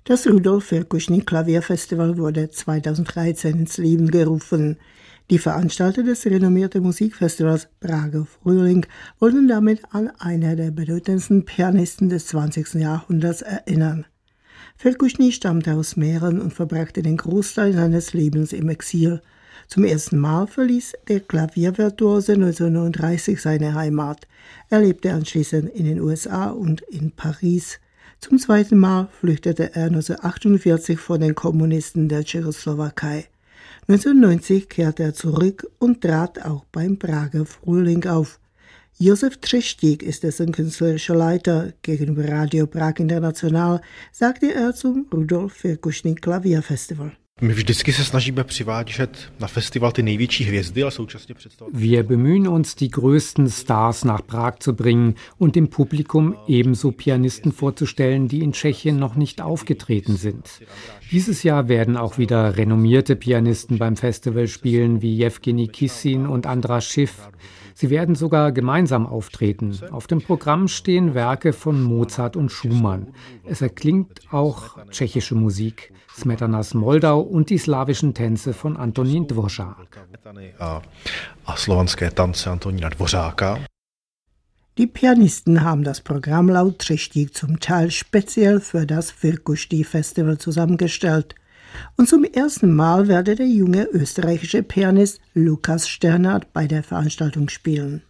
Das Rudolf Virkuschny Klavierfestival wurde 2013 ins Leben gerufen. Die Veranstalter des renommierten Musikfestivals Prager Frühling wollten damit an einer der bedeutendsten Pianisten des 20. Jahrhunderts erinnern. Virkuschny stammte aus Mähren und verbrachte den Großteil seines Lebens im Exil. Zum ersten Mal verließ der Klaviervirtuose 1939 seine Heimat. Er lebte anschließend in den USA und in Paris. Zum zweiten Mal flüchtete er 1948 vor den Kommunisten der Tschechoslowakei. 1990 kehrte er zurück und trat auch beim Prager Frühling auf. Josef Třeštík ist dessen künstlerischer Leiter. Gegenüber Radio Prag International sagte er zum Rudolf Virkuschny Klavierfestival. My vždycky se snažíme přivádět na festival ty největší hvězdy, ale současně představovat. Wir bemühen uns, die größten Stars nach Prag zu bringen und dem Publikum ebenso Pianisten vorzustellen, die in Tschechien noch nicht aufgetreten sind. Dieses Jahr werden auch wieder renommierte Pianisten beim Festival spielen, wie Jewgeni Kissin und Andras Schiff. Sie werden sogar gemeinsam auftreten. Auf dem Programm stehen Werke von Mozart und Schumann. Es erklingt auch tschechische Musik, Smetanas Moldau und die slawischen Tänze von Antonín Dvořák. Die Pianisten haben das Programm laut Třeštík zum Teil speziell für das Virkuschny-Festival zusammengestellt. Und zum ersten Mal werde der junge österreichische Pianist Lukas Sternhardt bei der Veranstaltung spielen.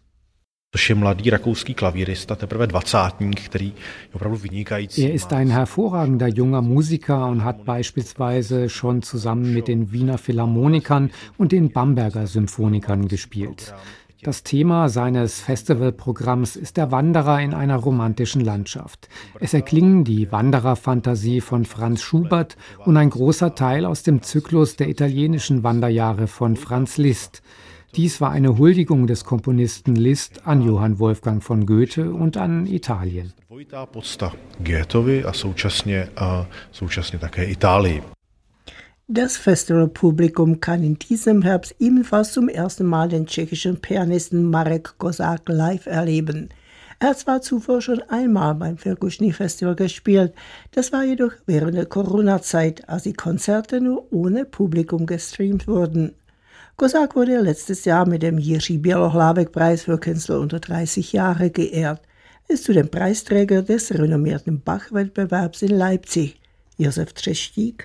Er ist ein hervorragender junger Musiker und hat beispielsweise schon zusammen mit den Wiener Philharmonikern und den Bamberger Symphonikern gespielt. Das Thema seines Festivalprogramms ist der Wanderer in einer romantischen Landschaft. Es erklingen die Wandererfantasie von Franz Schubert und ein großer Teil aus dem Zyklus der italienischen Wanderjahre von Franz Liszt. Dies war eine Huldigung des Komponisten Liszt an Johann Wolfgang von Goethe und an Italien. Das Festivalpublikum kann in diesem Herbst ebenfalls zum ersten Mal den tschechischen Pianisten Marek Kozák live erleben. Er hat zwar zuvor schon einmal beim Virkuschny-Festival gespielt, das war jedoch während der Corona-Zeit, als die Konzerte nur ohne Publikum gestreamt wurden. Kozák wurde letztes Jahr mit dem Jiří Bělohlávek-Preis für Künstler unter 30 Jahre geehrt. Er ist zudem Preisträger des renommierten Bach-Wettbewerbs in Leipzig. Josef Třeštík.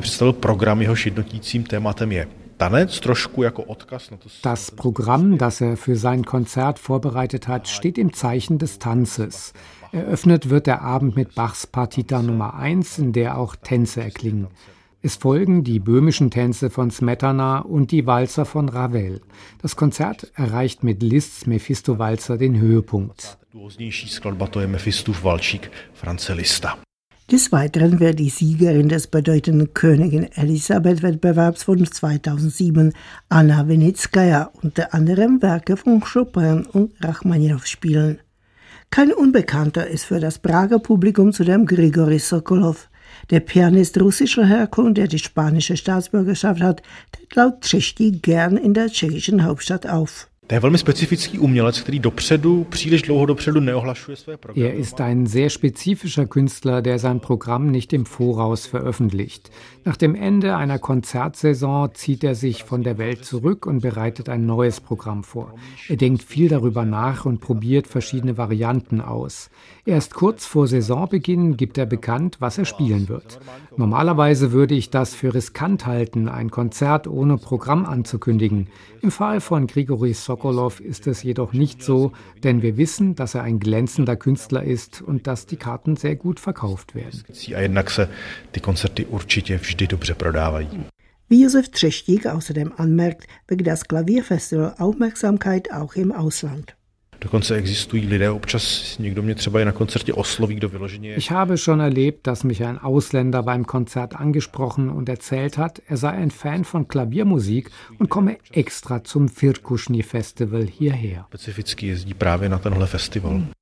Das Programm, das er für sein Konzert vorbereitet hat, steht im Zeichen des Tanzes. Eröffnet wird der Abend mit Bachs Partita Nummer 1, in der auch Tänze erklingen. Es folgen die böhmischen Tänze von Smetana und die Walzer von Ravel. Das Konzert erreicht mit Liszt's Mephisto-Walzer den Höhepunkt. Des Weiteren wird die Siegerin des bedeutenden Königin Elisabeth-Wettbewerbs von 2007, Anna Winitskaja, unter anderem Werke von Chopin und Rachmaninow spielen. Kein Unbekannter ist für das Prager Publikum zudem Grigori Sokolov. Der Pianist russischer Herkunft, der die spanische Staatsbürgerschaft hat, tritt laut Třeštík gern in der tschechischen Hauptstadt auf. Er ist ein sehr spezifischer Künstler, der sein Programm nicht im Voraus veröffentlicht. Nach dem Ende einer Konzertsaison zieht er sich von der Welt zurück und bereitet ein neues Programm vor. Er denkt viel darüber nach und probiert verschiedene Varianten aus. Erst kurz vor Saisonbeginn gibt er bekannt, was er spielen wird. Normalerweise würde ich das für riskant halten, ein Konzert ohne Programm anzukündigen. Im Fall von Grigori Sokolov ist es jedoch nicht so, denn wir wissen, dass er ein glänzender Künstler ist und dass die Karten sehr gut verkauft werden. Wie Josef Třeštík außerdem anmerkt, weckt das Klavierfestival Aufmerksamkeit auch im Ausland. Ich habe schon erlebt, dass mich ein Ausländer beim Konzert angesprochen und erzählt hat, er sei ein Fan von Klaviermusik und komme extra zum Virkuschny Festival hierher.